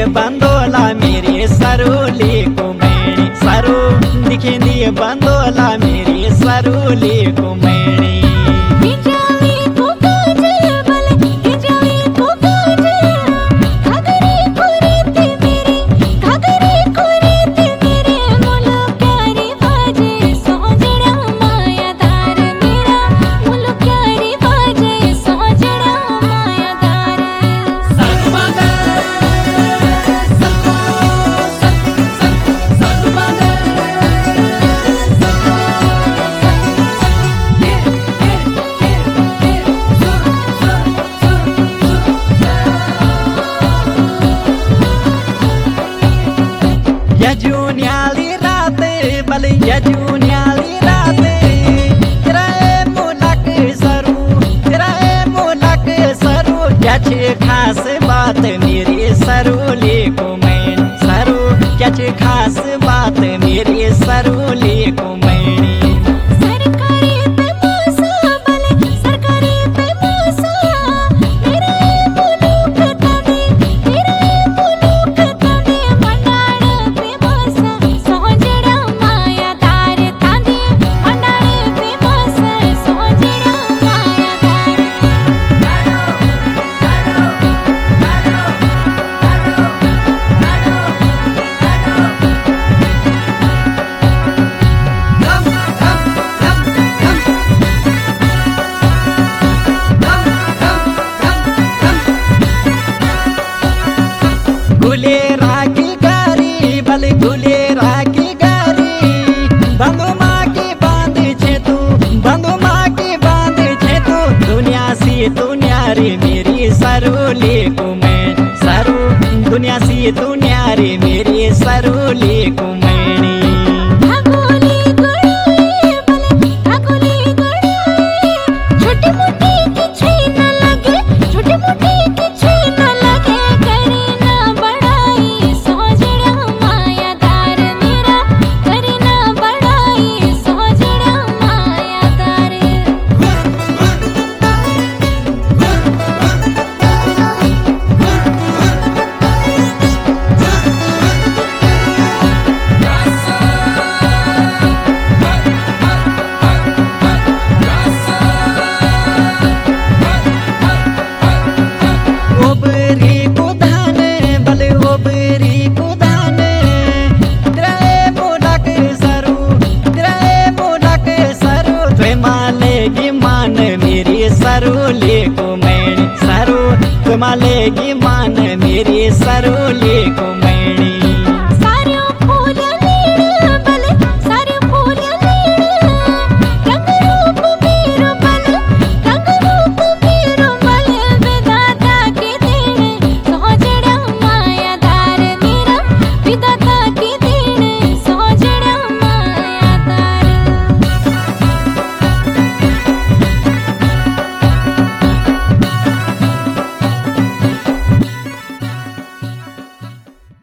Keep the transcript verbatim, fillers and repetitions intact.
बंदोला मेरे सरोले को मैणी सरो दिखेंदी बंदोला मेरे सरोले को मैणी यजुन्याली राते बल यजुन्याली राते तेरा मुलक सरू तेरा मुलक सरू क्या छे खास बात मेरे सरोले को मैणी सरू क्या छे खास बात मेरे सरोले को मैणी गुले राखी गारी बल गुले राखी गारी बंधु माँ की बांध छे तू बंधु माँ की बांध छे तू दुनिया सी दुनिया रे मेरी सरोले को मैं सरू दुनिया सी दुनिया रे मेरी सरोले को मैणी सरोले को मैणी सरो तुम्हारे मान मेरे सरोले को मैणी।